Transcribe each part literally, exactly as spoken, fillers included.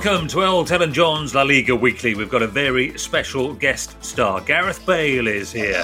Welcome to Elton John's La Liga Weekly. We've got a very special guest star. Gareth Bale is here.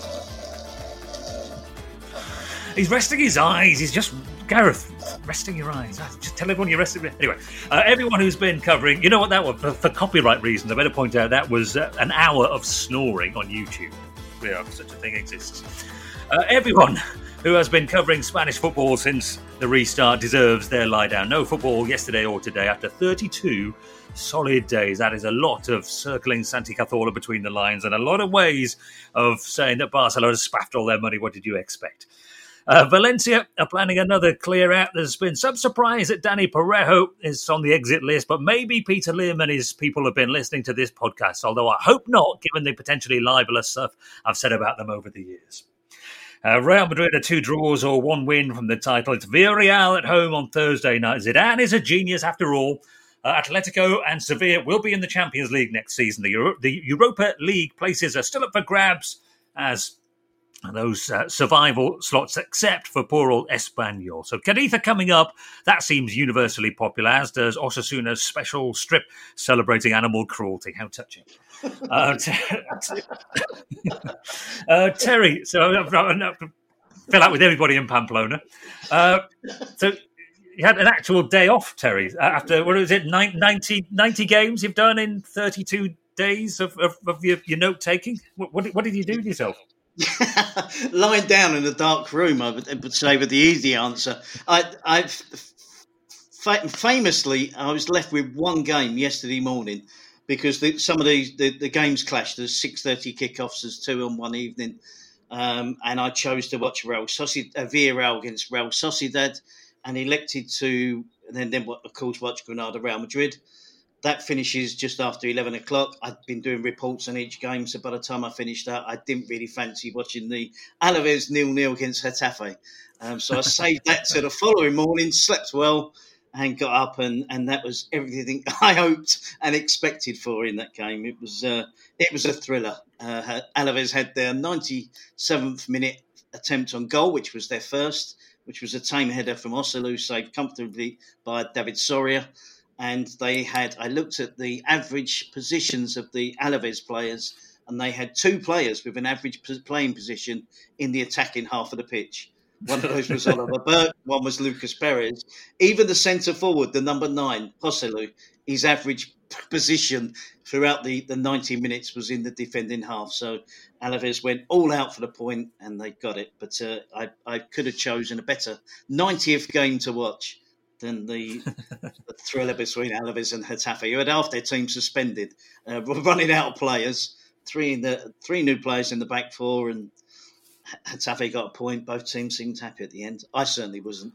He's resting his eyes. He's just... Gareth, resting your eyes. Just tell everyone you're resting. Anyway, uh, everyone who's been covering... You know what that was? For, for copyright reasons, I better point out that was uh, an hour of snoring on YouTube. Yeah, such a thing exists. Uh, everyone who has been covering Spanish football since the restart deserves their lie down. No football yesterday or today after thirty-two solid days. That is a lot of circling Santi Cazorla between the lines and a lot of ways of saying that Barcelona spaffed all their money. What did you expect? Uh, Valencia are planning another clear out. There's been some surprise that Dani Parejo is on the exit list, but maybe Peter Lim and his people have been listening to this podcast, although I hope not, given the potentially libelous stuff I've said about them over the years. Uh, Real Madrid are two draws or one win from the title. It's Villarreal at home on Thursday night. Zidane is a genius after all. Uh, Atletico and Sevilla will be in the Champions League next season. The, Euro- the Europa League places are still up for grabs as those uh, survival slots, except for poor old Espanyol. So Cadiz coming up. That seems universally popular, as does Osasuna's special strip celebrating animal cruelty. How touching. Uh, t- t- uh, Terry, so I'm going to fill out with everybody in Pamplona. Uh, so you had an actual day off, Terry, after, what was it, ninety, ninety games you've done in thirty-two days of, of, of your, your note-taking? What, what, what did you do with yourself? Lying down in a dark room, I would, I would say, with the easy answer. I, I fa- famously, I was left with one game yesterday morning because the, some of these the, the games clashed. There's six thirty kickoffs, there's two on one evening, um, and I chose to watch Real Sociedad, uh, Villarreal against Real Sociedad, and elected to, and then, then of course watch Granada Real Madrid. That finishes just after eleven o'clock. I'd been doing reports on each game, so by the time I finished that, I didn't really fancy watching the Alaves nil-nil against Getafe. Um, so I saved that to the following morning, slept well, and got up, and, and that was everything I hoped and expected for in that game. It was uh, it was a thriller. Uh, Alaves had their ninety-seventh minute attempt on goal, which was their first, which was a tame header from Osalu, saved comfortably by David Soria. And they had, I looked at the average positions of the Alaves players, and they had two players with an average playing position in the attacking half of the pitch. One of those was Oliver Burke, one was Lucas Perez. Even the centre forward, the number nine, Joselu, his average position throughout the, the ninety minutes was in the defending half. So Alaves went all out for the point, and they got it. But uh, I, I could have chosen a better ninetieth game to watch than the, the thriller between Alaves and Getafe, who had half their team suspended, uh, running out of players, three in the three new players in the back four, and Getafe got a point. Both teams seemed happy at the end. I certainly wasn't.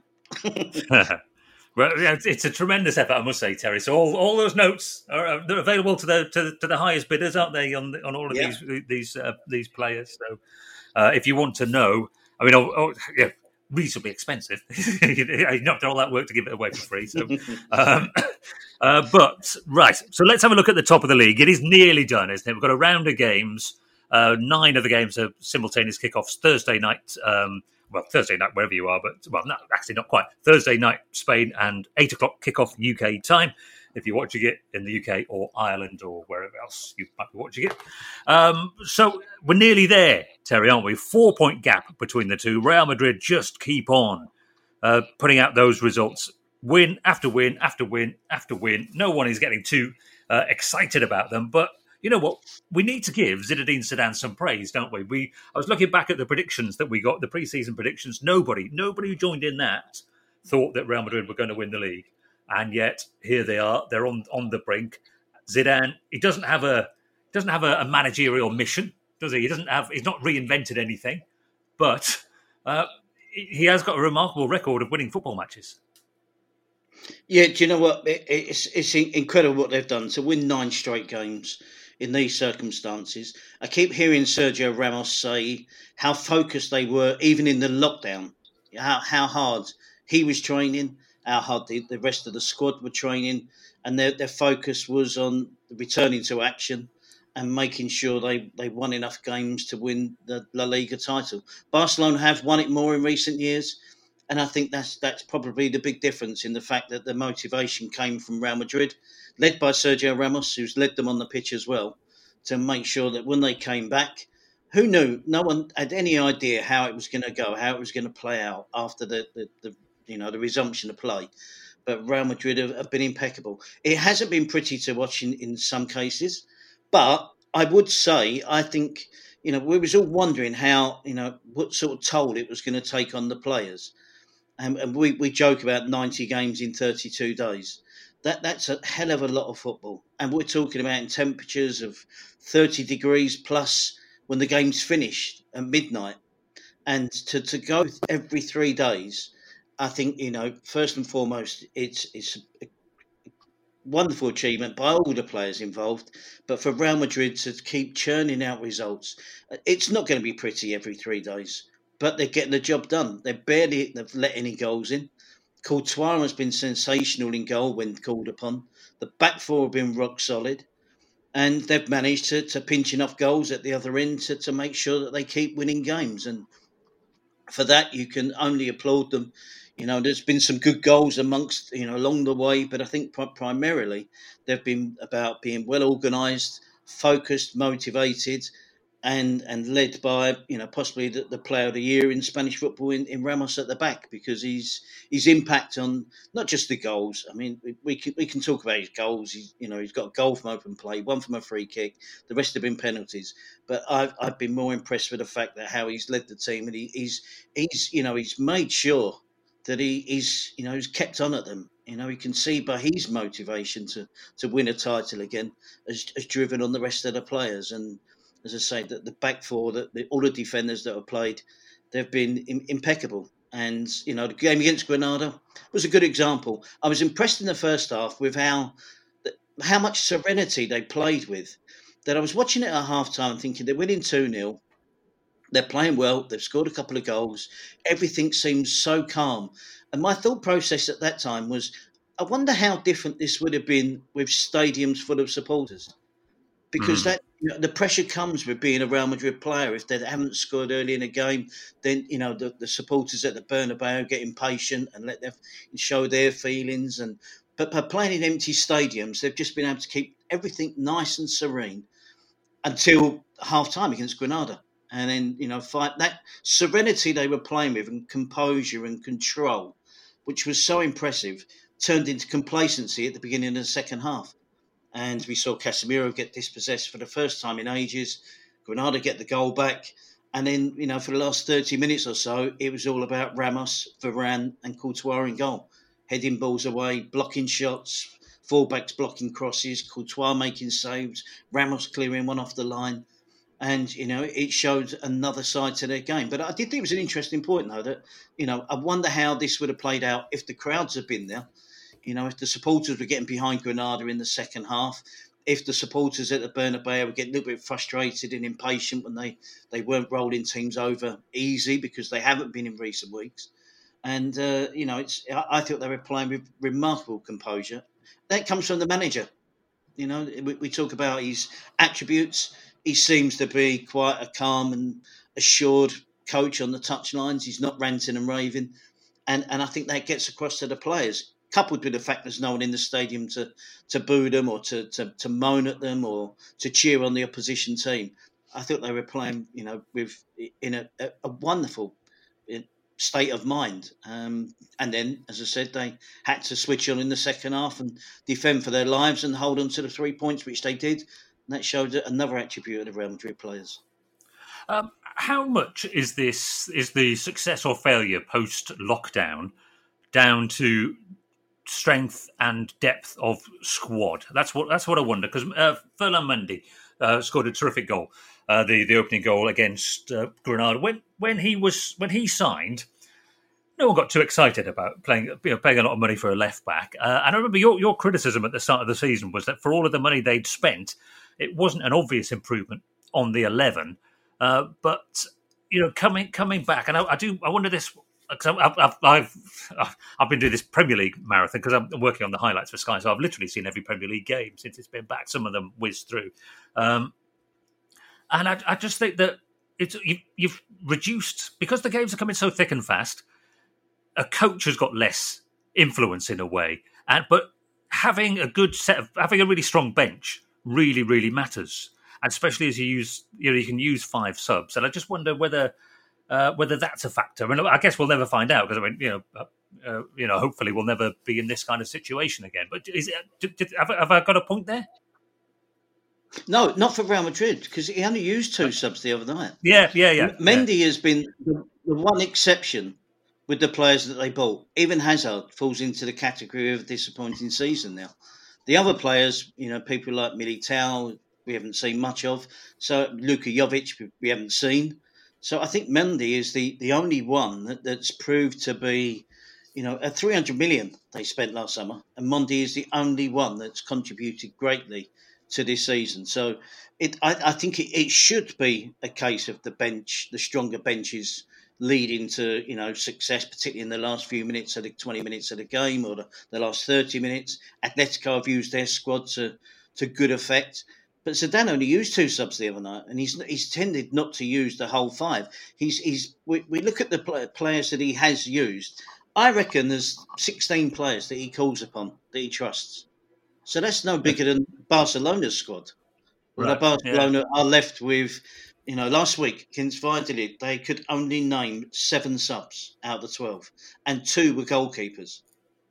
Well, it's a tremendous effort, I must say, Terry. So all, all those notes are they're available to the to, to the highest bidders, aren't they, on on all of yeah. these these uh, these players? So uh, if you want to know, I mean, oh, oh, yeah. reasonably expensive. You've not done all that work to give it away for free. So, um, uh, but right. So let's have a look at the top of the league. It is nearly done, isn't it? We've got a round of games. Uh, nine of the games are simultaneous kickoffs. Thursday night. Um, well, Thursday night wherever you are, but well, no, actually not quite. Thursday night, Spain, and eight o'clock kickoff U K time. If you're watching it in the U K or Ireland or wherever else you might be watching it. Um, so we're nearly there, Terry, aren't we? Four-point gap between the two. Real Madrid just keep on uh, putting out those results. Win after win after win after win. No one is getting too uh, excited about them. But you know what? We need to give Zinedine Zidane some praise, don't we? We I was looking back at the predictions that we got, the pre-season predictions. Nobody, nobody who joined in that thought that Real Madrid were going to win the league. And yet here they are. They're on, on the brink. Zidane, he doesn't have a doesn't have a, a managerial mission, does he? He doesn't have. He's not reinvented anything, but uh, he has got a remarkable record of winning football matches. Yeah, do you know what? It, it's it's incredible what they've done to win nine straight games in these circumstances. I keep hearing Sergio Ramos say how focused they were, even in the lockdown. How how hard he was training. How hard the, the rest of the squad were training, and their, their focus was on returning to action and making sure they, they won enough games to win the La Liga title. Barcelona have won it more in recent years, And I think that's that's probably the big difference in the fact that the motivation came from Real Madrid, led by Sergio Ramos, who's led them on the pitch as well, to make sure that when they came back, who knew? No one had any idea how it was going to go, how it was going to play out after the, the, the you know the resumption of play. But Real Madrid have, have been impeccable. It hasn't been pretty to watch in, in some cases, but I would say I think you know we was all wondering how you know what sort of toll it was going to take on the players. And, and we, we joke about ninety games in thirty-two days. That that's a hell of a lot of football. And we're talking about in temperatures of thirty degrees plus when the game's finished at midnight. And to, to go every three days, I think, you know, first and foremost, it's it's a wonderful achievement by all the players involved. But for Real Madrid to keep churning out results, it's not going to be pretty every three days. But they're getting the job done. They barely they've let any goals in. Courtois has been sensational in goal when called upon. The back four have been rock solid. And they've managed to, to pinch enough goals at the other end to, to make sure that they keep winning games. And for that, you can only applaud them. You know, there's been some good goals amongst, you know, along the way. But I think primarily they've been about being well organised, focused, motivated, and and led by, you know, possibly the, the player of the year in Spanish football in, in Ramos at the back, because he's his impact on not just the goals. I mean, we, we can we can talk about his goals. He's, you know, he's got a goal from open play, one from a free kick. The rest have been penalties. But I've I've been more impressed with the fact that how he's led the team, and he, he's he's you know he's made sure that he he's you know he's kept on at them. You know, you can see by his motivation to to win a title again has, has driven on the rest of the players. And as I say, that the back four, that the, all the defenders that have played, they've been in, impeccable. And you know, the game against Granada was a good example. I was impressed in the first half with how how much serenity they played with. That I was watching it at half time, thinking they're winning two nil. They're playing well. They've scored a couple of goals. Everything seems so calm. And my thought process at that time was, I wonder how different this would have been with stadiums full of supporters. Because mm. that you know, the pressure comes with being a Real Madrid player. If they haven't scored early in a game, then you know the, the supporters at the Bernabeu get impatient and let them show their feelings. And but by playing in empty stadiums, they've just been able to keep everything nice and serene until half time against Granada. And then, you know, fight that serenity they were playing with and composure and control, which was so impressive, turned into complacency at the beginning of the second half. And we saw Casemiro get dispossessed for the first time in ages. Granada get the goal back. And then, you know, for the last thirty minutes or so, it was all about Ramos, Varane and Courtois in goal. Heading balls away, blocking shots, fullbacks blocking crosses, Courtois making saves, Ramos clearing one off the line. And, you know, it showed another side to their game. But I did think it was an interesting point, though, that, you know, I wonder how this would have played out if the crowds had been there. You know, if the supporters were getting behind Granada in the second half, if the supporters at the Bernabeu were getting a little bit frustrated and impatient when they, they weren't rolling teams over easy because they haven't been in recent weeks. And, uh, you know, it's I, I thought they were playing with remarkable composure. That comes from the manager. You know, we, we talk about his attributes. He seems to be quite a calm and assured coach on the touchlines. He's not ranting and raving. And and I think that gets across to the players, coupled with the fact there's no one in the stadium to, to boo them or to, to, to moan at them or to cheer on the opposition team. I thought they were playing, you know, with in a, a, a wonderful state of mind. Um, and then, as I said, they had to switch on in the second half and defend for their lives and hold on to the three points, which they did. And that showed another attribute of the Real Madrid players. Um, how much is this is the success or failure post lockdown down to strength and depth of squad? That's what that's what I wonder, because uh, Ferland Mendy uh, scored a terrific goal, uh, the the opening goal against uh, Granada. When when he was when he signed, no one got too excited about playing you know, paying a lot of money for a left back. Uh, and I remember your your criticism at the start of the season was that for all of the money they'd spent, it wasn't an obvious improvement on the eleven. Uh, but you know, coming coming back, and I, I do I wonder this. Because I've, I've, I've, I've been doing this Premier League marathon because I'm working on the highlights for Sky, so I've literally seen every Premier League game since it's been back. Some of them whiz through, um, and I, I just think that it's you've, you've reduced, because the games are coming so thick and fast. a coach has got less influence in a way, and but having a good set of having a really strong bench really, really matters, and especially as you use, you know, you can use five subs, and I just wonder whether uh, whether that's a factor. I mean, I guess we'll never find out because I mean, you know, uh, uh, you know, hopefully we'll never be in this kind of situation again. But is it, did, did, have, have I got a point there? No, not for Real Madrid, because he only used two subs the other night. Yeah, yeah, yeah. Mendy yeah. has been the, the one exception with the players that they bought. Even Hazard falls into the category of a disappointing season now. The other players, you know, people like Militao, we haven't seen much of. So Luka Jovic, we, we haven't seen. So I think Mendy is the, the only one that, that's proved to be, you know, at three hundred million they spent last summer. And Mendy is the only one that's contributed greatly to this season. So it, I, I think it, it should be a case of the bench, the stronger benches leading to, you know, success, particularly in the last few minutes of the twenty minutes of the game or the, the last thirty minutes. Atletico have used their squad to, to good effect. But Zidane only used two subs the other night, and he's he's tended not to use the whole five. He's he's we, we look at the play, players that he has used. I reckon there's sixteen players that he calls upon, that he trusts. So that's no bigger than Barcelona's squad. Well, right. Barcelona yeah. are left with, you know, last week against Valladolid, they could only name seven subs out of the twelve, and two were goalkeepers.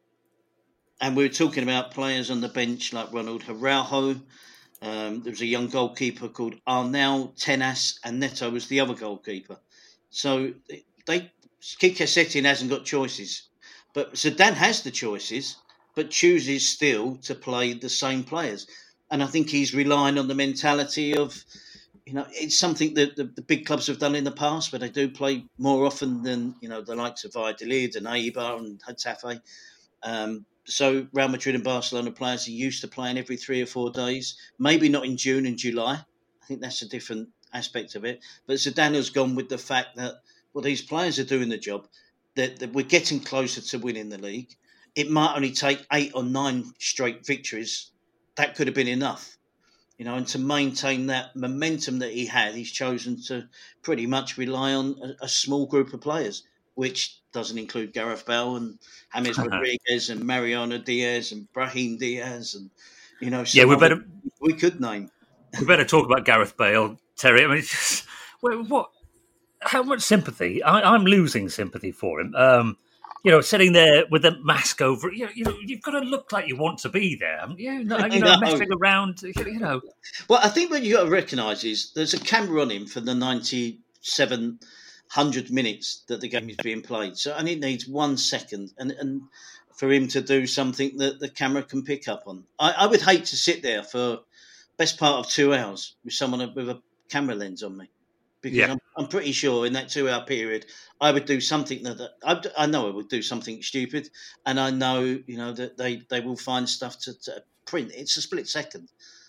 And we were talking about players on the bench like Ronald Araujo. Um, there was a young goalkeeper called Arnau Tenas, and Neto was the other goalkeeper. So they Quique Setien hasn't got choices, but Zidane has the choices, but chooses still to play the same players. And I think he's relying on the mentality of, you know, it's something that the, the big clubs have done in the past, where they do play more often than, you know, the likes of Valladolid and Eibar and Getafe. Um, so Real Madrid and Barcelona players are used to playing every three or four days, maybe not in June and July. I think that's a different aspect of it. But Zidane has gone with the fact that, well, these players are doing the job, that, that we're getting closer to winning the league. It might only take eight or nine straight victories. That could have been enough, you know, and to maintain that momentum that he had, he's chosen to pretty much rely on a, a small group of players, which doesn't include Gareth Bale and James Rodriguez and Mariano Diaz and Brahim Diaz and, you know, yeah, we better we could name. We better talk about Gareth Bale, Terry. I mean, it's just, what? How much sympathy? I, I'm losing sympathy for him. Um, You know, sitting there with a mask over, you know, you know, you've got to look like you want to be there. You know, you know, messing around, you know. Well, I think what you got to recognise is there's a camera on him for the ninety-seven hundred minutes that the game is being played. So only needs one second and, and for him to do something that the camera can pick up on. I, I would hate to sit there for best part of two hours with someone with a camera lens on me. Because yeah. I'm, I'm pretty sure in that two-hour period, I would do something that, that I, I know I would do something stupid, and I know, you know, that they, they will find stuff to, to print. It's a split second,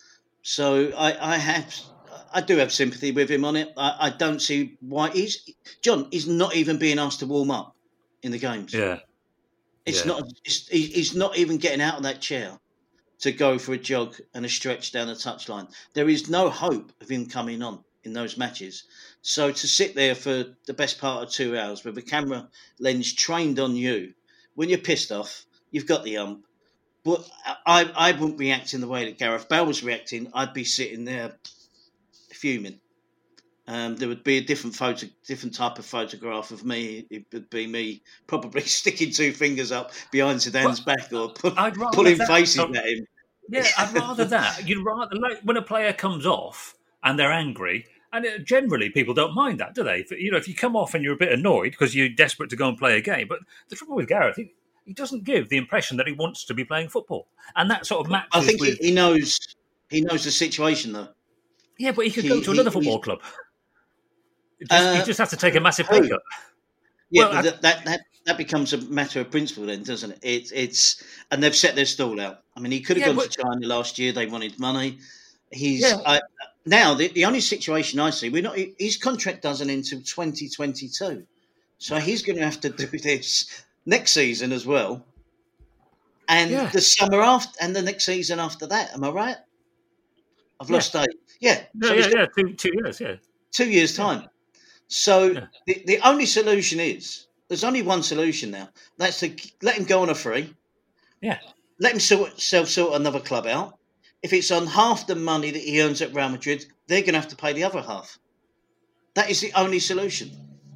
so I, I have I do have sympathy with him on it. I, I don't see why he's John. He's not even being asked to warm up in the games. Yeah, it's yeah. not. It's, he's not even getting out of that chair to go for a jog and a stretch down the touchline. There is no hope of him coming on in those matches. So to sit there for the best part of two hours with a camera lens trained on you, when you're pissed off, you've got the ump. But I, I wouldn't react in the way that Gareth Bale was reacting. I'd be sitting there fuming. Um, there would be a different photo, different type of photograph of me. It would be me probably sticking two fingers up behind Zidane's well, back or pull, pulling that, faces so, at him. Yeah, I'd rather that. You'd rather like when a player comes off and they're angry. And it, generally, people don't mind that, do they? If, you know, if you come off and you're a bit annoyed because you're desperate to go and play a game. But the trouble with Gareth, he, he doesn't give the impression that he wants to be playing football, and that sort of matches. I think with... he knows he knows the situation, though. Yeah, but he could he, go to another he, football club. Just, uh, he just has to take a massive pay cut. Yeah, well, but I... that that that becomes a matter of principle, then, doesn't it? it? It's and they've set their stall out. I mean, he could have yeah, gone but... to China last year. They wanted money. He's. Yeah. I, Now, the, the only situation I see, we're not. His contract doesn't end until twenty twenty-two. So he's going to have to do this next season as well. And yeah. the summer after, and the next season after that. Am I right? I've yeah. lost date. Yeah. Yeah, so yeah, yeah. Two, two years, yeah. Two years' time. So yeah. the, the only solution is, There's only one solution now. That's to let him go on a free. Yeah. Let him sort, self-sort another club out. If it's on half the money that he earns at Real Madrid, they're going to have to pay the other half. That is the only solution.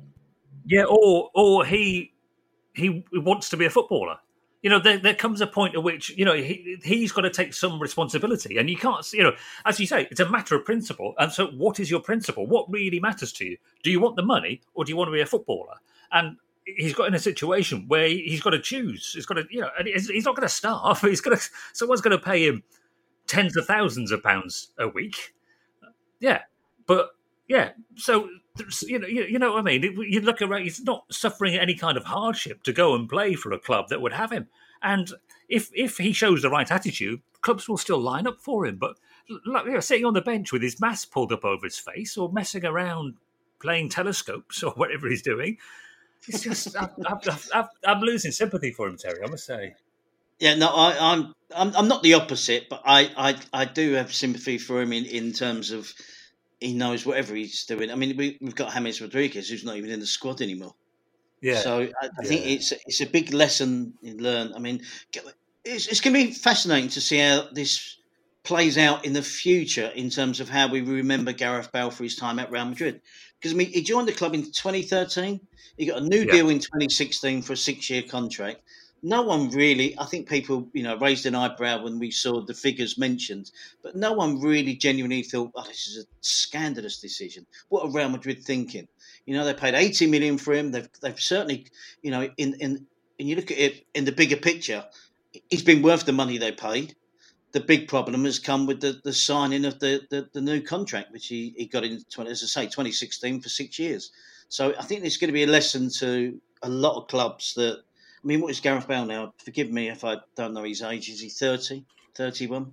Yeah, or or he he wants to be a footballer. You know, there, there comes a point at which, you know, he, he's got to take some responsibility. And you can't, you know, as you say, it's a matter of principle. And so what is your principle? What really matters to you? Do you want the money or do you want to be a footballer? And he's got in a situation where he's got to choose. He's got to, you know, and he's not going to starve. He's going to, someone's going to pay him tens of thousands of pounds a week. Yeah. But, yeah, so... You know, you, you know what I mean? You look around, he's not suffering any kind of hardship to go and play for a club that would have him. And if if he shows the right attitude, clubs will still line up for him. But like, you know, sitting on the bench with his mask pulled up over his face or messing around playing telescopes or whatever he's doing, it's just, I'm, I'm, I'm, I'm losing sympathy for him, Terry, I must say. Yeah, no, I, I'm, I'm I'm not the opposite, but I, I, I do have sympathy for him in, in terms of he knows whatever he's doing. I mean, we, we've got James Rodriguez, who's not even in the squad anymore. Yeah. So I, I yeah. think it's it's a big lesson learned. I mean, it's, it's going to be fascinating to see how this plays out in the future in terms of how we remember Gareth Bale for his time at Real Madrid. Because, I mean, he joined the club in twenty thirteen. He got a new yeah. deal in twenty sixteen for a six-year contract. No one really, I think people, you know, raised an eyebrow when we saw the figures mentioned, but no one really genuinely thought, oh, this is a scandalous decision. What are Real Madrid thinking? You know, they paid eighty million for him. They've, they've certainly, you know, in, in, and you look at it in the bigger picture, he's been worth the money they paid. The big problem has come with the, the signing of the, the, the new contract, which he, he got in, as I say, twenty sixteen for six years. So I think there's going to be a lesson to a lot of clubs that, I mean, what is Gareth Bale now? Forgive me if I don't know his age. Is he thirty, thirty-one?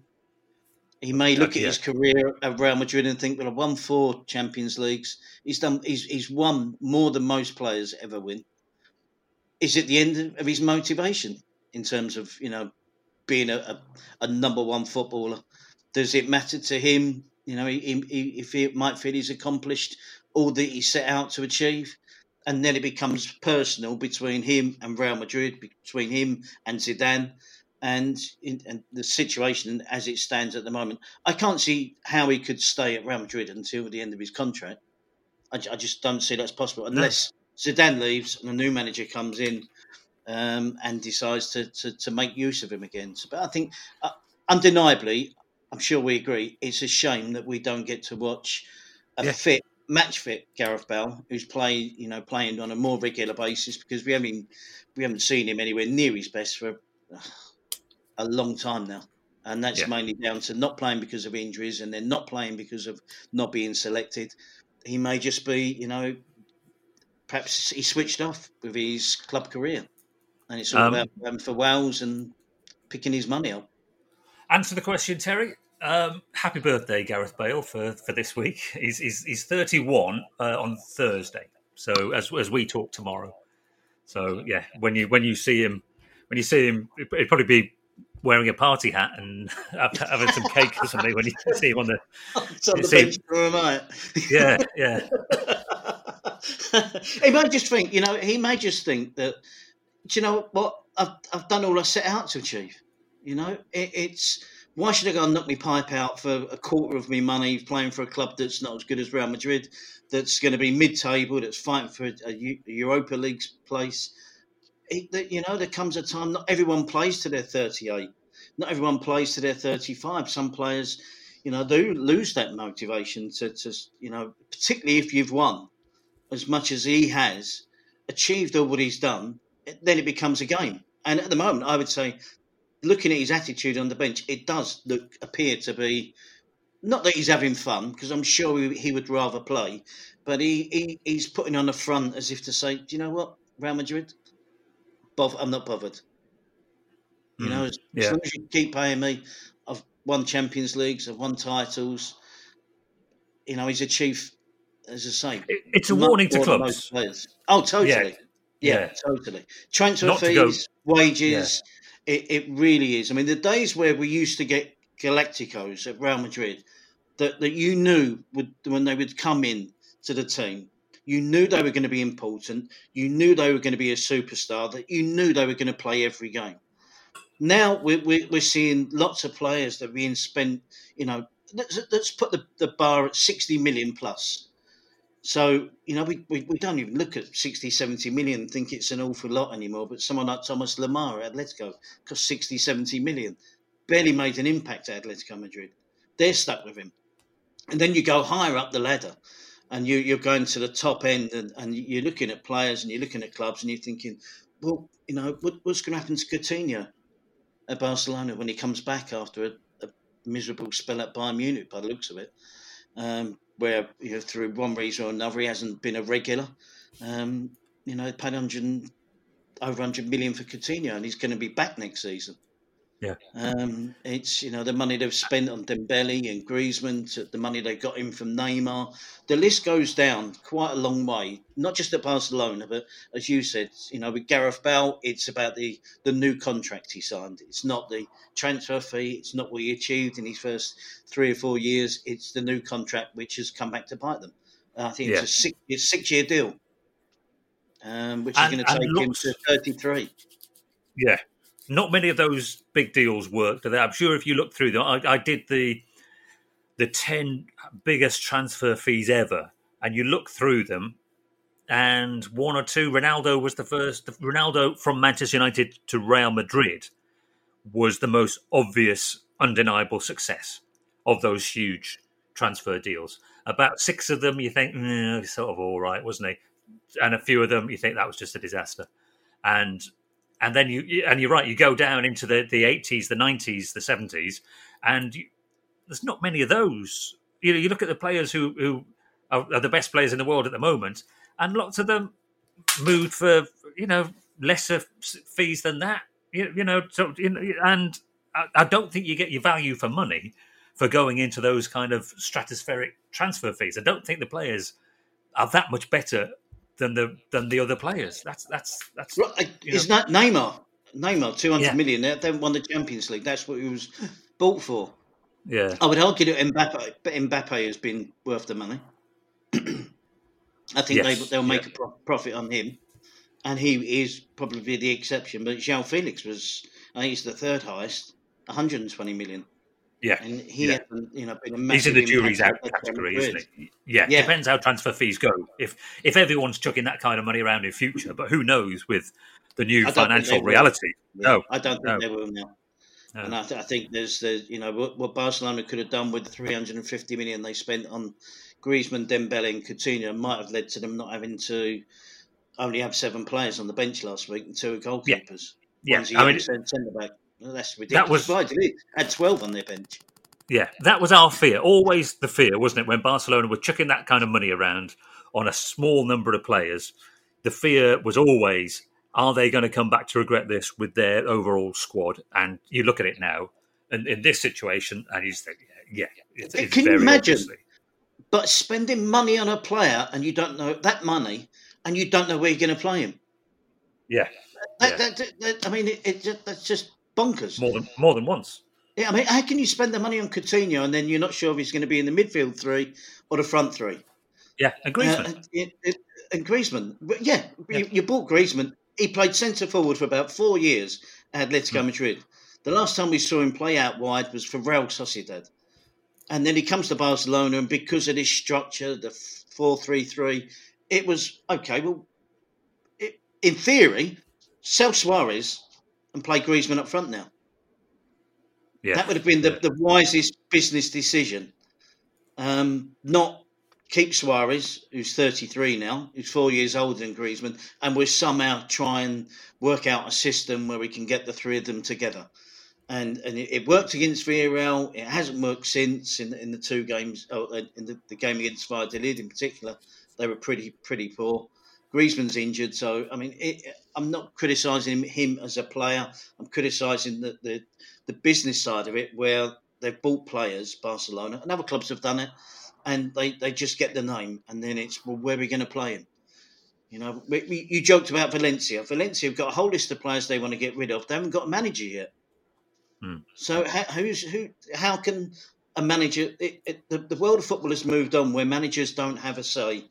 He may look at yeah. his career at Real Madrid and think, well, I've won four Champions Leagues. He's done. He's, he's won more than most players ever win. Is it the end of his motivation in terms of, you know, being a, a, a number one footballer? Does it matter to him, you know, he, he, if he might feel he's accomplished all that he set out to achieve? And then it becomes personal between him and Real Madrid, between him and Zidane, and, in, and the situation as it stands at the moment. I can't see how he could stay at Real Madrid until the end of his contract. I, I just don't see that's possible unless no. Zidane leaves and a new manager comes in um, and decides to, to, to make use of him again. So, but I think, uh, undeniably, I'm sure we agree, it's a shame that we don't get to watch a yeah. fit, match fit Gareth Bale, who's playing, you know, playing on a more regular basis, because we haven't we haven't seen him anywhere near his best for uh, a long time now, and that's yeah. mainly down to not playing because of injuries, and then not playing because of not being selected. He may just be, you know, perhaps he switched off with his club career, and it's all um, about um, for Wales and picking his money up. Answer the question, Terry. Um, happy birthday, Gareth Bale, for, for this week. He's he's, he's thirty-one uh, on Thursday. So as as we talk tomorrow. So yeah, when you when you see him, when you see him, it'd probably be wearing a party hat and having some cake or something when you see him on the, it's on the bench for a night. Yeah, yeah. He may just think, you know, he may just think that, do you know what? I've I've done all I set out to achieve. You know, it, it's. Why should I go and knock my pipe out for a quarter of my money playing for a club that's not as good as Real Madrid, that's going to be mid-table, that's fighting for a, a Europa League place? It, you know, there comes a time, not everyone plays to their thirty-eight. Not everyone plays to their thirty-five. Some players, you know, do lose that motivation to, to, you know, particularly if you've won as much as he has, achieved all what he's done, then it becomes a game. And at the moment, I would say, looking at his attitude on the bench, it does look appear to be, not that he's having fun, because I'm sure he, he would rather play, but he, he he's putting on the front as if to say, do you know what, Real Madrid, Bother, I'm not bothered. You mm, know, as, yeah. as long as you keep paying me, I've won Champions Leagues, I've won titles. You know, he's achieved, as I say, it, it's a warning to clubs. Oh, totally. Yeah, yeah, yeah. totally. Transfer not fees, wages. Yeah. It, it really is. I mean, the days where we used to get Galacticos at Real Madrid, that, that you knew would when they would come in to the team, You knew they were going to be important. You knew they were going to be a superstar. That you knew they were going to play every game. Now we're, we're, we're seeing lots of players that are being spent, you know, let's, let's put the, the bar at sixty million plus. So, you know, we, we, we don't even look at sixty, seventy million and think it's an awful lot anymore. But someone like Thomas Lemar at Atletico cost sixty, seventy million. Barely made an impact at Atletico Madrid. They're stuck with him. And then you go higher up the ladder and you, you're going to the top end and, and you're looking at players and you're looking at clubs and you're thinking, well, you know, what, what's going to happen to Coutinho at Barcelona when he comes back after a, a miserable spell at Bayern Munich, by the looks of it, um, where, you know, through one reason or another, he hasn't been a regular. Um, you know, they paid one hundred, over one hundred million for Coutinho and he's going to be back next season. Yeah, um, it's, you know, the money they've spent on Dembele and Griezmann, to the money they got in from Neymar. The list goes down quite a long way. Not just at Barcelona, but as you said, you know, with Gareth Bale, it's about the the new contract he signed. It's not the transfer fee. It's not what he achieved in his first three or four years. It's the new contract which has come back to bite them. I think yeah. it's a six, it's six year deal, um, which is And, going to and take looks, him to thirty-three. yeah. Not many of those big deals worked. I'm sure if you look through them, I, I did the the ten biggest transfer fees ever, and you look through them, and one or two, Ronaldo was the first. Ronaldo from Manchester United to Real Madrid was the most obvious, undeniable success of those huge transfer deals. About six of them, you think, mm, he's sort of all right, wasn't he? And a few of them, you think that was just a disaster. And And then you, and you're right, you go down into the, the eighties, the nineties, the seventies, and you, there's not many of those. You know, you look at the players who, who are, are the best players in the world at the moment, and lots of them moved for, you know, lesser fees than that. You, you know, so, you know, and I, I don't think you get your value for money for going into those kind of stratospheric transfer fees. I don't think the players are that much better than the than the other players. That's that's that's. Right. Is that Neymar? Neymar, two hundred Yeah. million. They haven't won the Champions League. That's what he was bought for. Yeah, I would argue that Mbappe, but Mbappe has been worth the money. I think Yes, they they'll make yeah. a pro- profit on him, and he is probably the exception. But João Felix was, I think, he's the third highest, one hundred twenty million, yeah. and he Yeah. hasn't, you know, been a He's massive in the jury's out impact on Atletico category, Madrid. isn't he? Yeah, Yeah. depends how transfer fees go. If if everyone's chucking that kind of money around in future, but who knows with the new I don't think financial they will. reality? Yeah, No, I don't think no. they will now. no. And I, th- I think there's the, you know, what, what Barcelona could have done with the three hundred fifty million they spent on Griezmann, Dembele, and Coutinho might have led to them not having to only have seven players on the bench last week and two goalkeepers. Yeah, One's a I young mean, centre back. Well, that's ridiculous. that was Why did it? Had twelve on their bench. yeah, that was our fear. Always the fear, wasn't it? When Barcelona were chucking that kind of money around on a small number of players, the fear was always, are they going to come back to regret this with their overall squad? And you look at it now, and in this situation, and you just think, yeah, yeah it's, it's Can you very imagine? obviously. But spending money on a player and you don't know that money and you don't know where you're going to play him. Yeah, That, yeah. that, that, that- I mean, it, it just, that's just bonkers. more than more than once. Yeah, I mean, how can you spend the money on Coutinho and then you're not sure if he's going to be in the midfield three or the front three? Yeah, and Griezmann. Uh, and, it, it, and Griezmann, but yeah, Yeah. You, you bought Griezmann. He played centre forward for about four years at Atletico Hmm. Madrid. The last time we saw him play out wide was for Real Sociedad, and then he comes to Barcelona, and because of this structure, the four three three, it was okay. Well, it, in theory, sell Suarez and play Griezmann up front now. yeah, That would have been the, yeah. the wisest business decision. Um, not keep Suarez, who's thirty-three now, who's four years older than Griezmann, and we'll somehow try and work out a system where we can get the three of them together. And and it, it worked against Villarreal. It hasn't worked since in, in the two games, oh, in the, the game against Valladolid in particular. They were pretty pretty poor. Griezmann's injured, so I mean, it, I'm not criticising him as a player. I'm criticising the, the the business side of it, where they've bought players, Barcelona, and other clubs have done it, and they, they just get the name, and then it's, well, where are we going to play him? You know, we, we, you joked about Valencia. Valencia have got a whole list of players they want to get rid of. They haven't got a manager yet. Hmm. So how, who's who? How can a manager? It, it, the, the world of football has moved on, where managers don't have a say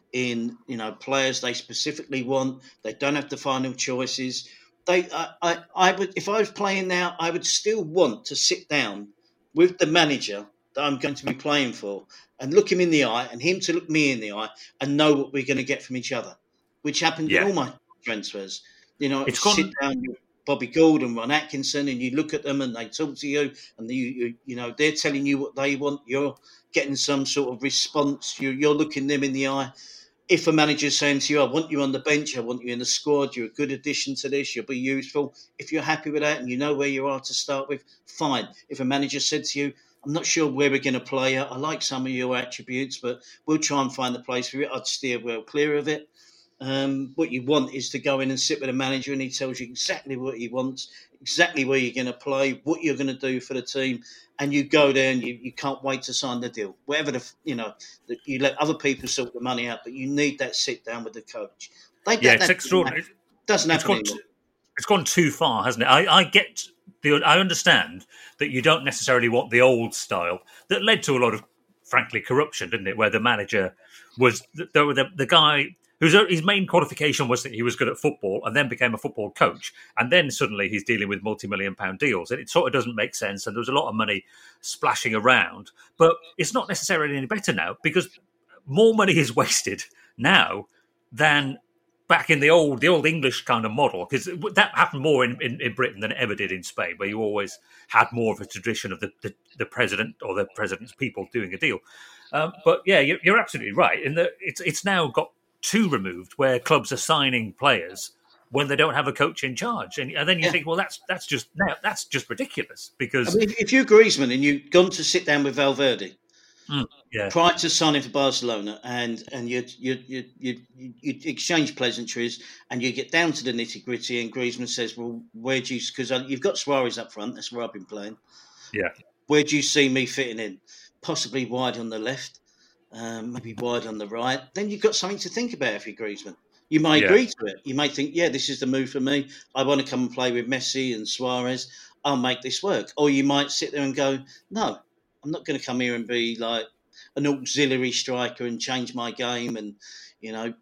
in, you know, players they specifically want. They don't have the final choices. They, I, I, I would, if I was playing now, I would still want to sit down with the manager that I'm going to be playing for and look him in the eye and him to look me in the eye and know what we're going to get from each other, which happened Yeah. in all my transfers. You know, It's sit gone. down with Bobby Gould and Ron Atkinson and you look at them and they talk to you and you, you, you know, they're telling you what they want. You're getting some sort of response. You, you're looking them in the eye. If a manager's saying to you, I want you on the bench, I want you in the squad, you're a good addition to this, you'll be useful. If you're happy with that and you know where you are to start with, fine. If a manager said to you, I'm not sure where we're going to play, I like some of your attributes, but we'll try and find the place for it, I'd steer well clear of it. Um, what you want is to go in and sit with a manager and he tells you exactly what he wants, exactly where you're going to play, what you're going to do for the team, and you go there and you, you can't wait to sign the deal. Whatever the, you know, you let other people sort the money out, but you need that sit down with the coach. They, Yeah, that, it's that extraordinary. Doesn't It's happen gone, anymore. it's gone too far, hasn't it? I, I get the, I understand that you don't necessarily want the old style that led to a lot of, frankly, corruption, didn't it? Where the manager was the the, the guy whose his main qualification was that he was good at football, and then became a football coach, and then suddenly he's dealing with multi-million pound deals, and it sort of doesn't make sense. And there was a lot of money splashing around, but it's not necessarily any better now because more money is wasted now than back in the old the old English kind of model, because that happened more in, in, in Britain than it ever did in Spain, where you always had more of a tradition of the, the, the president or the president's people doing a deal. Um, but yeah, you're, you're absolutely right. In the, it's it's now got too removed where clubs are signing players when they don't have a coach in charge, and, and then you Yeah. think, well, that's that's just now that's just ridiculous because I mean, if, if you're Griezmann and you've gone to sit down with Valverde mm, yeah, prior to signing for Barcelona, and and you you you you, you, you exchange pleasantries, and you get down to the nitty gritty, and Griezmann says, "Well, where do you? Because you've got Suarez up front. That's where I've been playing. yeah, Where do you see me fitting in? Possibly wide on the left, um, maybe wide on the right. Then you've got something to think about if you're Griezmann. You may Yeah. agree to it. You may think, yeah, this is the move for me. I want to come and play with Messi and Suarez. I'll make this work. Or you might sit there and go, no, I'm not going to come here and be like an auxiliary striker and change my game and, you know,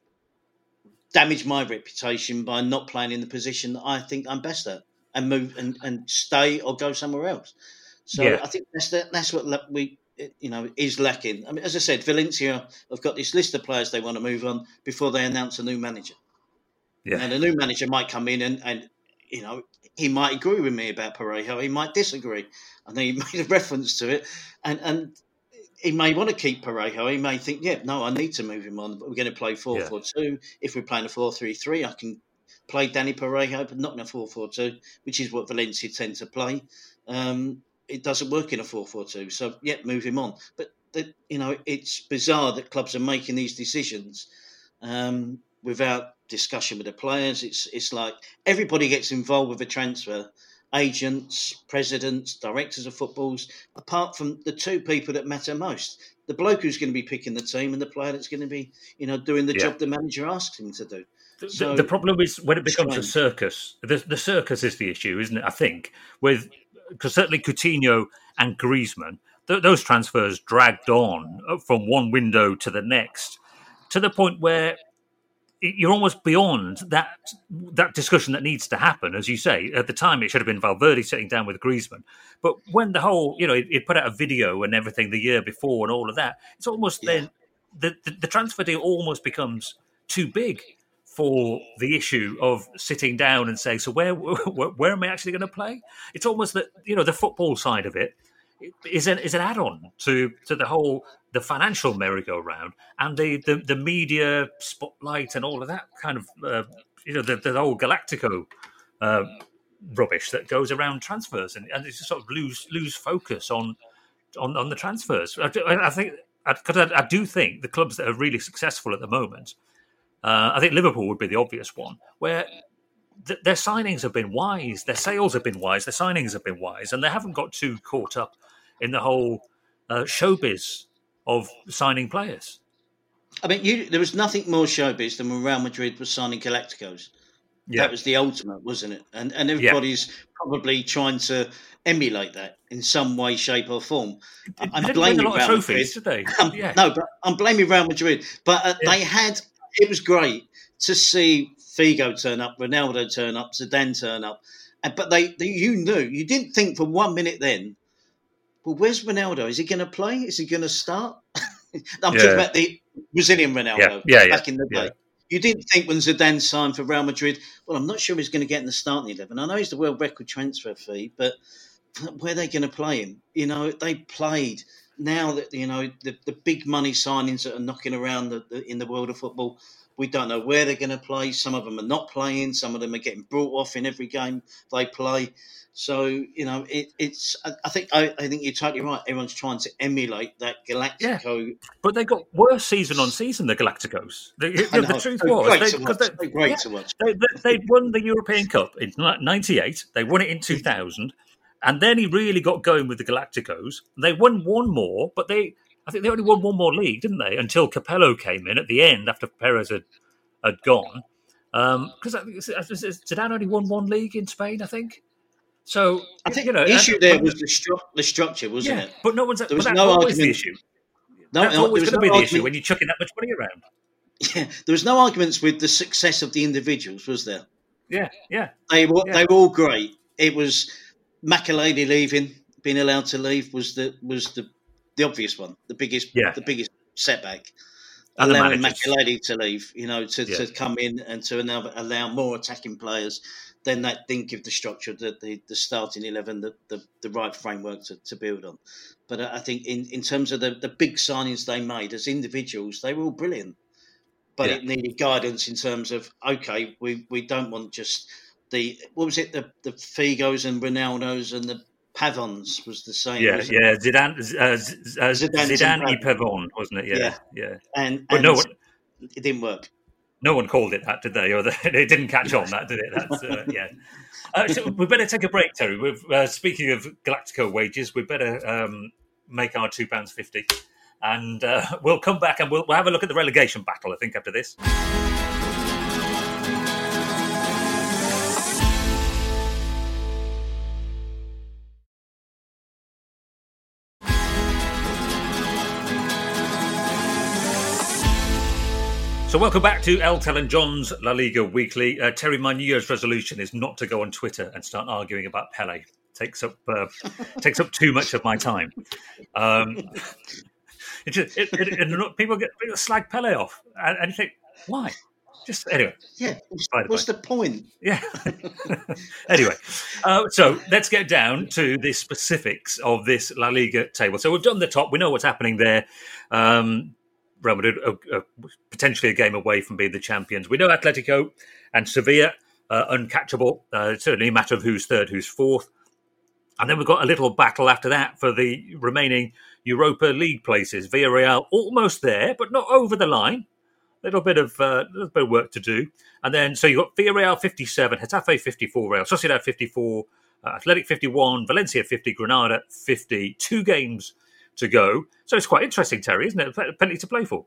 damage my reputation by not playing in the position that I think I'm best at and move and, and stay or go somewhere else. So Yeah. I think that's the, that's what la- we you know is lacking. I mean, as I said, Valencia have got this list of players they want to move on before they announce a new manager. yeah, And the new manager might come in and, and you know he might agree with me about Parejo. He might disagree. I know he made a reference to it, and and he may want to keep Parejo. He may think, yeah, no, I need to move him on. But we're going to play four four two. If we're playing a four three three, I can play Danny Parejo, but not in a four four two, which is what Valencia tend to play. Um, it doesn't work in a four four two. So, yeah, move him on. But, the, you know, it's bizarre that clubs are making these decisions um, without discussion with the players. It's it's like everybody gets involved with a transfer. Agents, presidents, directors of footballs, apart from the two people that matter most. The bloke who's going to be picking the team and the player that's going to be, you know, doing the Yeah. job the manager asks him to do. The, So- the problem is when it becomes a Strange. circus. The, the circus is the issue, isn't it? I think with because certainly Coutinho and Griezmann, th- those transfers dragged on from one window to the next, to the point where it- you're almost beyond that that discussion that needs to happen. As you say, at the time it should have been Valverde sitting down with Griezmann, but when the whole, you know, it, it put out a video and everything the year before and all of that, it's almost Yeah. then the, the the transfer deal almost becomes too big for the issue of sitting down and saying, so where where, where am I actually going to play? It's almost that, you know, the football side of it is an is an add-on to to the whole the financial merry-go-round and the, the, the media spotlight and all of that kind of uh, you know the, the whole Galactico uh, rubbish that goes around transfers, and, and it's just sort of lose lose focus on on, on the transfers. I, do- I think because I, I do think the clubs that are really successful at the moment, uh, I think Liverpool would be the obvious one, where th- their signings have been wise, their sales have been wise, their signings have been wise, and they haven't got too caught up in the whole uh, showbiz of signing players. I mean, you, there was nothing more showbiz than when Real Madrid was signing Galacticos. Yeah. That was the ultimate, wasn't it? And and Yeah. everybody's probably trying to emulate that in some way, shape, or form. They I- I'm didn't win a blaming lot of Real Madrid. trophies, did they? Um, Yeah. No, but I'm blaming Real Madrid. But uh, Yeah. they had. It was great to see Figo turn up, Ronaldo turn up, Zidane turn up. And, but they, they, you knew, you didn't think for one minute then, well, where's Ronaldo? Is he going to play? Is he going to start? I'm Yeah. talking about the Brazilian Ronaldo Yeah, yeah, yeah, back in the day. yeah. You didn't think when Zidane signed for Real Madrid, well, I'm not sure he's going to get in the starting eleven. I know he's the world record transfer fee, but where are they going to play him? You know, they played. Now that, you know, the, the big money signings that are knocking around the, the, in the world of football, we don't know where they're going to play. Some of them are not playing. Some of them are getting brought off in every game they play. So, you know, it, it's. I, I think I, I think you're totally right. Everyone's trying to emulate that Galactico. But they got worse season on season, the Galacticos. The, the, I the know. truth So was, great they, to 'cause watch. they, So great yeah, to watch. they, they, they'd won the European Cup in ninety-eight. They won it in two thousand. And then he really got going with the Galacticos. They won one more, but they, I think they only won one more league, didn't they? Until Capello came in at the end after Perez had, had gone. Because um, Zidane only won one league in Spain, I think. So I think you know, the issue and, there but, was the, stru- the structure, wasn't yeah, it? but no one's. There but was that's no always the argument. issue. No, that's no, always there was going to no be the argument. issue when you're chucking that much money around. Yeah, there was no arguments with the success of the individuals, was there? Yeah, yeah. They were yeah. they were all great. It was Makelele leaving, being allowed to leave was the was the, the obvious one, the biggest Yeah. the biggest setback. And the Allowing managers. Makelele to leave, you know, to, Yeah. to come in and to allow, allow more attacking players, then that didn't give the structure, the the, the starting eleven, the, the, the right framework to, to build on. But I think in, in terms of the, the big signings they made as individuals, they were all brilliant. But Yeah. it needed guidance in terms of, okay, we, we don't want just the, what was it, the, the Figos and Ronaldos and the Pavons was the same. Yeah, wasn't yeah. it? Zidane, uh, Z- uh, Zidane Zidane and y Pavon, wasn't it? Yeah, Yeah. yeah. And, But and no one, it didn't work. no one called it that, did they? Or the, it didn't catch on that, did it? That's uh, yeah. Uh, so we better take a break, Terry. We've, uh, speaking of Galactico wages, we better um, make our two pounds fifty, and uh, we'll come back and we'll, we'll have a look at the relegation battle. I think after this. So welcome back to Eltel and John's La Liga Weekly. Uh, Terry, my New Year's resolution is not to go on Twitter and start arguing about Pele. Takes up uh, takes up too much of my time. Um, it just, it, it, it, people get people slag Pele off, and, and you think, why? Just anyway. Yeah. By the What's way. the point? Yeah. Anyway, uh, so let's get down to the specifics of this La Liga table. So we've done the top. We know what's happening there. Um, Real Madrid uh, uh, potentially a game away from being the champions. We know Atletico and Sevilla uh, uncatchable. Uh, it's certainly a matter of who's third, who's fourth. And then we've got a little battle after that for the remaining Europa League places. Villarreal almost there, but not over the line. A little bit of uh, little bit of work to do. And then so you've got Villarreal fifty-seven, Getafe fifty-four, Real Sociedad fifty-four, uh, Athletic fifty-one, Valencia fifty, Granada fifty. Two games to go. So it's quite interesting, Terry, isn't it? Plenty to play for.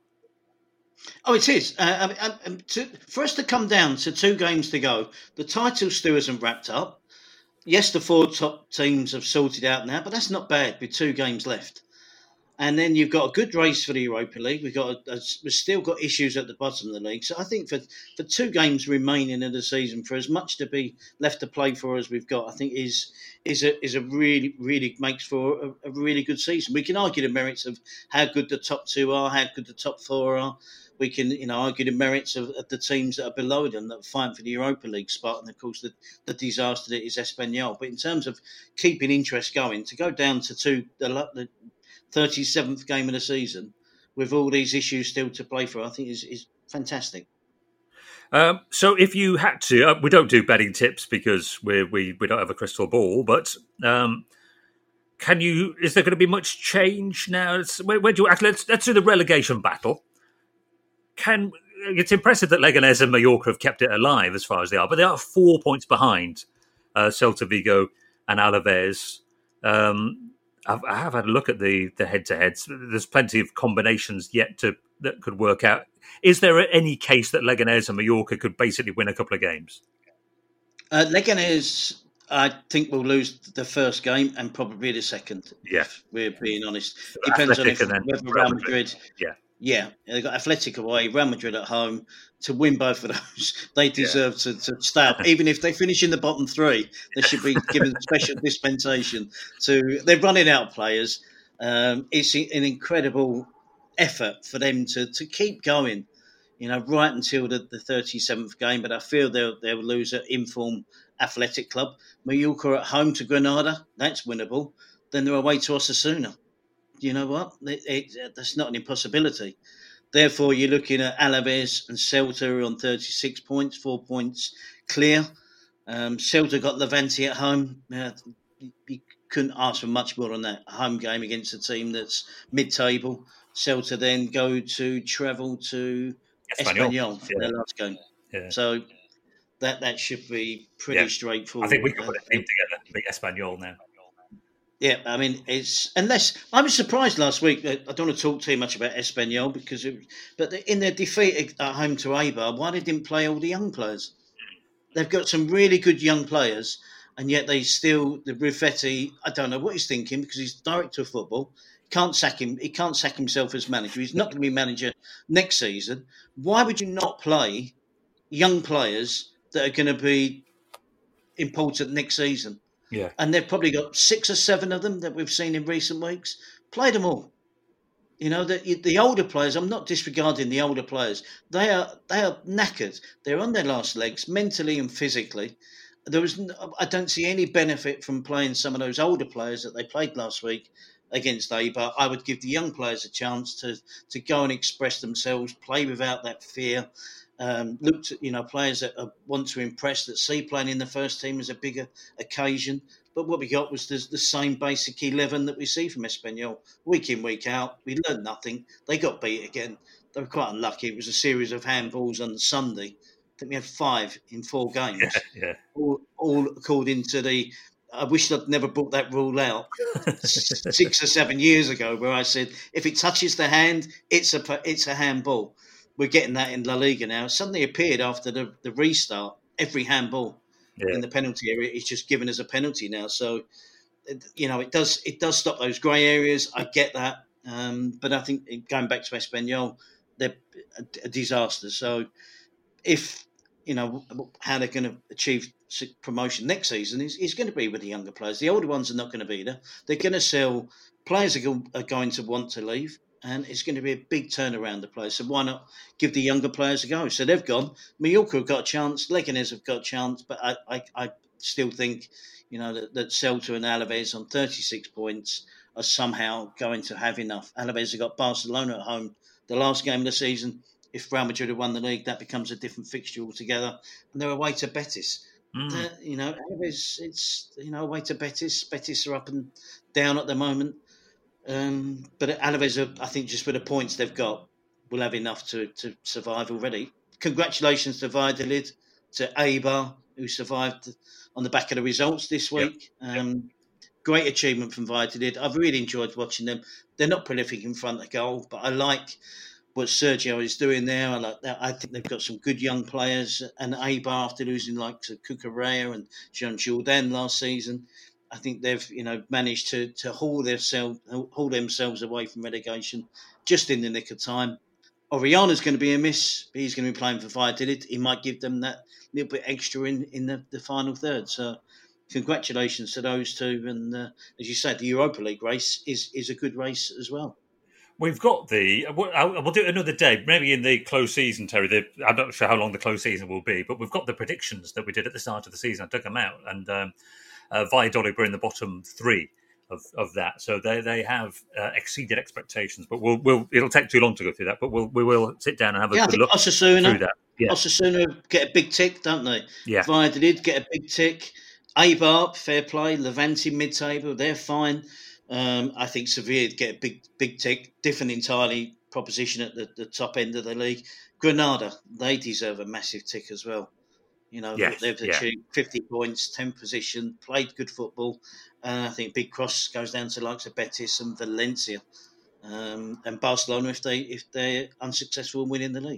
Oh, it is. Uh, I mean, um, to, for us to come down to two games to go, the title still isn't wrapped up. Yes, the four top teams have sorted out now, but that's not bad with two games left. And then you've got a good race for the Europa League. We've got a, a, we've still got issues at the bottom of the league. So I think for, for two games remaining in the season, for as much to be left to play for as we've got, I think is is a is a really really makes for a, a really good season. We can argue the merits of how good the top two are, how good the top four are. We can, you know, argue the merits of, of the teams that are below them that are fighting for the Europa League spot, and of course the, the disaster that is Espanyol. But in terms of keeping interest going, to go down to two the, the thirty-seventh game of the season with all these issues still to play for, I think is is fantastic. Um, so if you had to, uh, we don't do betting tips because we we we don't have a crystal ball, but um, can you? Is there going to be much change now? It's, where, where do you, actually, let's let's do the relegation battle. Can it's impressive that Leganés and Mallorca have kept it alive as far as they are, but they are four points behind uh, Celta Vigo and Alaves. Um, I've, I have had a look at the the head to heads. There's plenty of combinations yet to that could work out. Is there any case that Leganés and Mallorca could basically win a couple of games? Uh, Leganés, I think, will lose the first game and probably the second, Yeah. if we're being honest. Depends on Athletic if and then whether Real Real Madrid. Madrid. Yeah. Yeah, they've got Athletic away, Real Madrid at home. To win both of those, they deserve to, to stay up. Even if they finish in the bottom three, they should be given special dispensation. To they're running out of players. Um, it's an incredible effort for them to, to keep going, you know, right until the, the thirty-seventh game. But I feel they'll they'll lose at Inform Athletic Club. Mallorca at home to Granada, that's winnable. Then they're away to Osasuna. You know what? It, it, that's not an impossibility. Therefore, you're looking at Alaves and Celta on thirty-six points, four points clear. Um, Celta got Levante at home. Uh, you, you couldn't ask for much more on that. A home game against a team that's mid-table. Celta then go to travel to Espanyol, Espanyol for yeah. their last game. Yeah. So that that should be pretty Yeah. straightforward. I think we could put a team together, the Espanyol now. Yeah, I mean, it's unless I was surprised last week. I don't want to talk too much about Espanyol because, it, but in their defeat at home to Eibar, why they didn't play all the young players? They've got some really good young players, and yet they still the Ruffetti. I don't know what he's thinking because he's director of football. Can't sack him. He can't sack himself as manager. He's not going to be manager next season. Why would you not play young players that are going to be important next season? Yeah. And they've probably got six or seven of them that we've seen in recent weeks. Play them all. You know, the, the older players, I'm not disregarding the older players. They are they are knackered. They're on their last legs, mentally and physically. There was, I don't see any benefit from playing some of those older players that they played last week against Eibar. I would give the young players a chance to, to go and express themselves, play without that fear. Um, looked at, you know, players that are, want to impress, that see playing in the first team as a bigger occasion. But what we got was the, the same basic eleven that we see from Espanyol week in, week out. We learned nothing. They got beat again. They were quite unlucky. It was a series of handballs on the Sunday. I think we had five in four games. Yeah, yeah. All, all according to the, I wish I'd never brought that rule out six or seven years ago, where I said, if it touches the hand, it's a it's a handball. We're getting that in La Liga now. It suddenly appeared after the, the restart. Every handball Yeah. in the penalty area is just given as a penalty now. So, you know, it does it does stop those grey areas. I get that. Um, but I think going back to Espanyol, they're a, a disaster. So if, you know, how they're going to achieve promotion next season is, is going to be with the younger players. The older ones are not going to be there. They're going to sell. Players are, go, are going to want to leave. And it's going to be a big turnaround to play. So why not give the younger players a go? So they've gone. Mallorca have got a chance. Leganés have got a chance. But I, I, I still think, you know, that, that Celta and Alaves on thirty-six points are somehow going to have enough. Alaves have got Barcelona at home. The last game of the season, if Real Madrid have won the league, that becomes a different fixture altogether. And they're away to Betis. Mm. Uh, you know, Alaves, it's, you know, away to Betis. Betis are up and down at the moment. Um, but Alaves, are, I think, just with the points they've got, will have enough to, to survive already. Congratulations to Valladolid, to Eibar, who survived on the back of the results this week. Yep. Um, great achievement from Valladolid. I've really enjoyed watching them. They're not prolific in front of goal, but I like what Sergio is doing there. I like that. I think they've got some good young players. And Eibar, after losing like to Cucurella and Jean Jourdain last season, I think they've, you know, managed to to haul themselves haul themselves away from relegation just in the nick of time. Orellana's going to be a miss, but he's going to be playing for Valladolid. He might give them that little bit extra in, in the, the final third. So congratulations to those two. And uh, as you said, the Europa League race is, is a good race as well. We've got the, we'll, we'll do it another day, maybe in the close season, Terry. The, I'm not sure how long the close season will be, but we've got the predictions that we did at the start of the season. I took them out, and um, uh, Valladolid were in the bottom three of, of that. So they they have uh, exceeded expectations, but we'll we'll it'll take too long to go through that. But we'll we will sit down and have a yeah, good look Osasuna, through that. Yeah. Osasuna get a big tick, don't they? Yeah. Valladolid get a big tick. Eibar, fair play. Levante mid-table, they're fine. Um, I think Sevilla get a big big tick. Different entirely proposition at the, the top end of the league. Granada, they deserve a massive tick as well. You know, yes, they've yeah. achieved fifty points, tenth position, played good football. And I think big cross goes down to the likes of Betis and Valencia. Um, and Barcelona if they if they're unsuccessful in winning the league.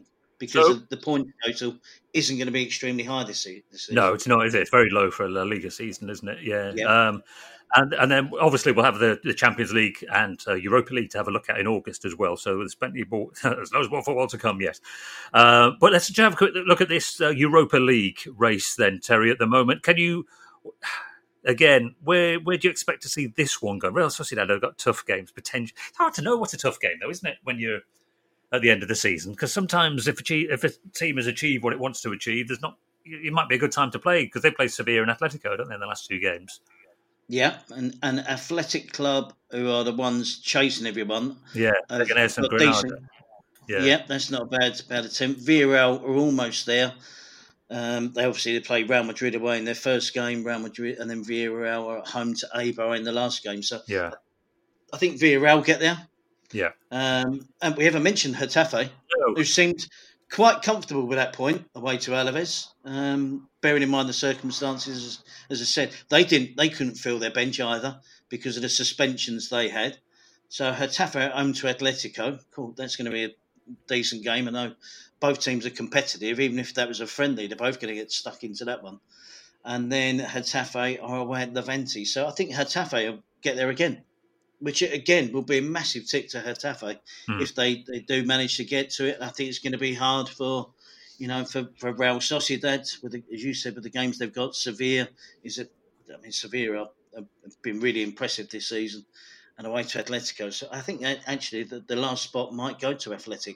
because So- the point total isn't going to be extremely high this se- this season. No, it's not, is it? It's very low for a La Liga season, isn't it? Yeah. Yep. Um, and and then obviously we'll have the, the Champions League and uh, Europa League to have a look at in August as well. So there's plenty more, there's loads more football to come yet. Uh, but let's just have a quick look at this uh, Europa League race then, Terry, at the moment. Can you, again, where where do you expect to see this one go? Real Sociedad have got tough games, potential. It's hard to know what's a tough game, though, isn't it, when you're at the end of the season? Because sometimes if a, if a team has achieved what it wants to achieve, there's not, it might be a good time to play, because they play Sevilla and Atletico, don't they, in the last two games? Yeah, and an Athletic Club, who are the ones chasing everyone. Yeah, uh, Leganés and got Granada. decent- Yeah. Yeah, that's not a bad bad attempt. Villarreal are almost there. Um, they obviously play Real Madrid away in their first game, Real Madrid, and then Villarreal are at home to Eibar in the last game. So Yeah. I think Villarreal get there. Yeah. Um, and we haven't mentioned Getafe, No. who seemed quite comfortable with that point away to Alaves. Um, bearing in mind the circumstances, as, as I said, they didn't, they couldn't fill their bench either because of the suspensions they had. So Getafe at home to Atletico. Cool, that's going to be a decent game. I know both teams are competitive. Even if that was a friendly, they're both going to get stuck into that one. And then Getafe are away at Levante. So I think Getafe will get there again, which again will be a massive tick to Getafe Hmm. if they, they do manage to get to it. I think it's going to be hard for, you know, for, for Real Sociedad, with the, as you said, with the games they've got. Sevilla is a, I mean, Sevilla have, have been really impressive this season, and away to Atletico. So I think that actually the, the last spot might go to Athletic.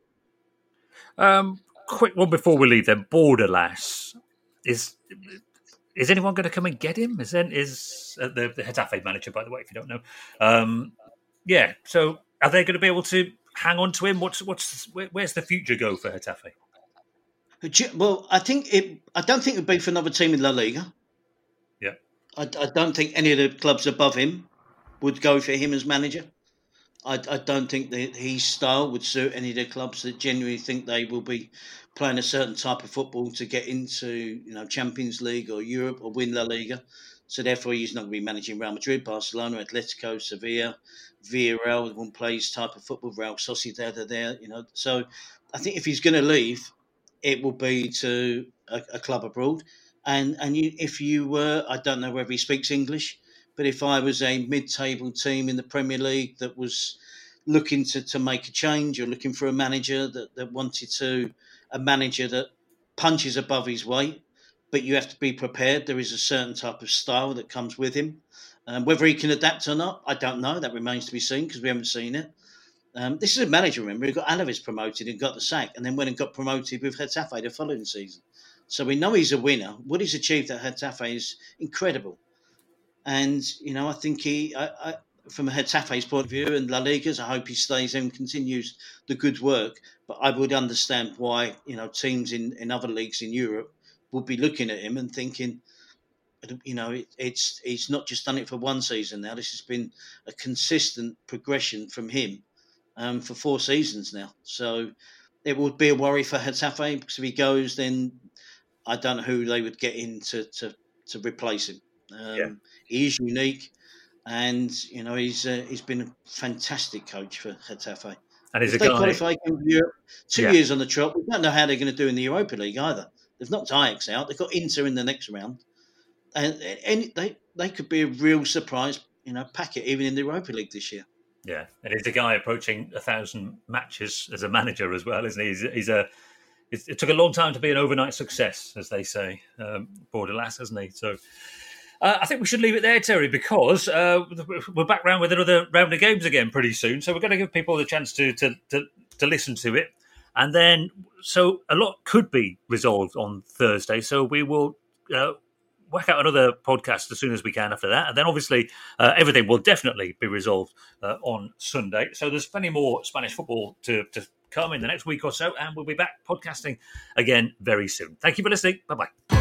Um, quick one before we leave then. Borderlass. Is is anyone going to come and get him? Is then is uh, the, the Getafe manager, by the way, if you don't know. Um, yeah. So are they going to be able to hang on to him? What's what's where, where's the future go for Getafe? Well, I think it. I don't think it would be for another team in La Liga. Yeah. I, I don't think any of the clubs above him would go for him as manager. I, I don't think that his style would suit any of the clubs that genuinely think they will be playing a certain type of football to get into, you know, Champions League or Europe or win La Liga. So therefore, he's not going to be managing Real Madrid, Barcelona, Atletico, Sevilla, Villarreal. Won't play his type of football. Real Sociedad are there, you know. So I think if he's going to leave, it will be to a, a club abroad. And and you, if you were, I don't know whether he speaks English, but if I was a mid-table team in the Premier League that was looking to, to make a change or looking for a manager that, that wanted to, a manager that punches above his weight, but you have to be prepared. There is a certain type of style that comes with him. Um, whether he can adapt or not, I don't know. That remains to be seen because we haven't seen it. Um, this is a manager, remember, who got Alaves promoted and got the sack, and then went and got promoted with Getafe the following season. So we know he's a winner. What he's achieved at Getafe is incredible. And, you know, I think he, I, I, from a Getafe's point of view and La Liga's, I hope he stays and continues the good work. But I would understand why, you know, teams in, in other leagues in Europe would be looking at him and thinking, you know, it, it's he's not just done it for one season now. This has been a consistent progression from him um, for four seasons now. So it would be a worry for Getafe because if he goes, then I don't know who they would get in to, to, to replace him. Um, Yeah. He is unique, and you know he's uh, he's been a fantastic coach for Getafe. And he's If a they guy. qualify in Europe, two Yeah. years on the trot, we don't know how they're going to do in the Europa League either. They've knocked Ajax out. They've got Inter in the next round, and, and they they could be a real surprise, you know, packet even in the Europa League this year. Yeah, and he's a guy approaching a thousand matches as a manager as well, isn't he? He's, he's a. It's, it took a long time to be an overnight success, as they say. Um, Borderlass, hasn't he? So. Uh, I think we should leave it there, Terry, because uh, we're back round with another round of games again pretty soon. So we're going to give people the chance to, to to to listen to it, and then so a lot could be resolved on Thursday. So we will uh, whack out another podcast as soon as we can after that, and then obviously uh, everything will definitely be resolved uh, on Sunday. So there's plenty more Spanish football to to come in the next week or so, and we'll be back podcasting again very soon. Thank you for listening. Bye bye.